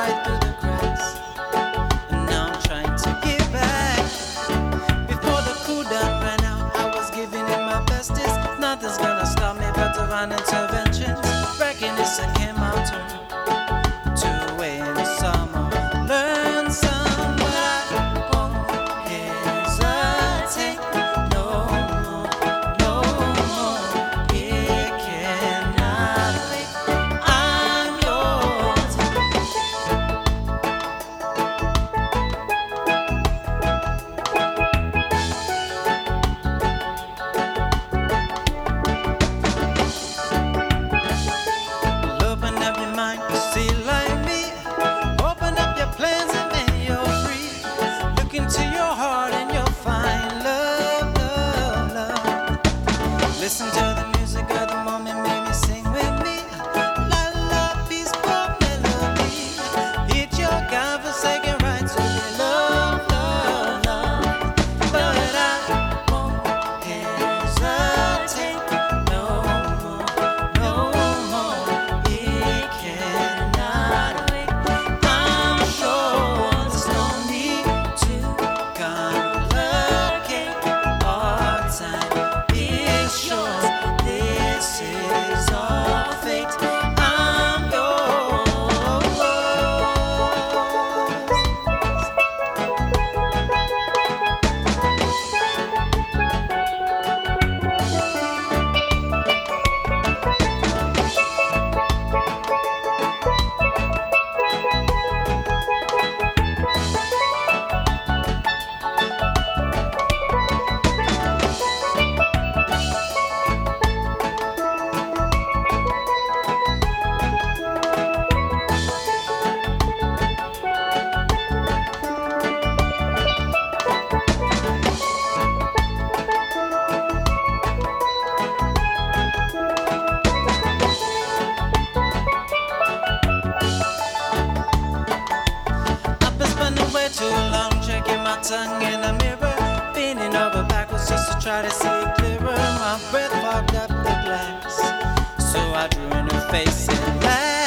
right through the cracks. And now I'm trying to get back. Before the cool down ran out, I was giving it my bestest. Nothing's gonna stop me but divine intervention. Reckon it's a came out turn to win summer. Learn some, but I won't hesitate no more, no more. It cannot wait. I'm yours. Open up your mind to see like me. Open up your plans and then you're free. Look into your heart and you'll find love, love, love. Listen to the music of the moment, maybe sing with me. La la, peaceful melody. Hit your God-forsaken right to be love, love, love. But I won't hesitate no more, no more. It cannot wait. I'm sure there's no need to complicate our time. It's yours. This is our fate. I'm yours. I've been spending way too long checking my tongue in the mirror, bending over backwards just to try to see it clearer. My breath fogged up the glass, so I drew in her face and laughed.